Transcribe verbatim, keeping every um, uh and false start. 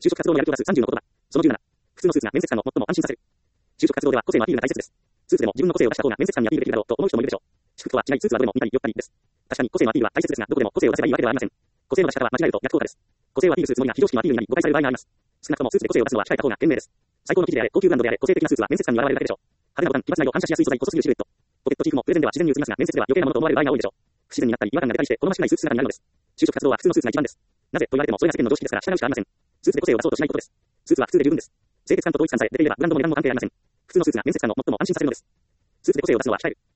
就職活動のやる気を出すさんじゅうの言葉。そのじゅうなな。普通のスーツが面接官を最も安心させる。就職活動では個性のアピールが大切です。スーツでも自分の個性を出した方が面接官にアピールできるだろうと思う人もいるでしょう。私服とは違い、スーツはどれも似たり寄ったりです。確かに個性のアピールは大切ですが、どこでも個性を出せばいいわけではありません。個性の出し方は間違えると逆効果です。個性をアピールするつもりが非常識のアピールになり誤解される場合があります。少なくともスーツで個性を出すのは控えた方が賢明です。最高の生地であれ、高級ブランドであれ、個性的なスーツは面接官に現れるだけでしょう。派手なボタン、奇抜な色、反射しやすい素材、細すぎるシルエット。ポケットチーフもプレゼンでは自然に映りますが、面接では余計なものと思われる場合が多いでしょう。不自然になったり違和感が出たりして好ましくないスーツ姿になるのです。就職活動は普通のスーツが一番です。なぜと言われてもそれが世間の常識ですから従うしかありません。スーツで個性を出そうとしないことです。スーツは普通で十分です。清潔感と統一感さえ出ていればブランドも値段も関係ありません。普通のスーツが面接官の最も安心させるのです。スーツで個性を出すのは控える。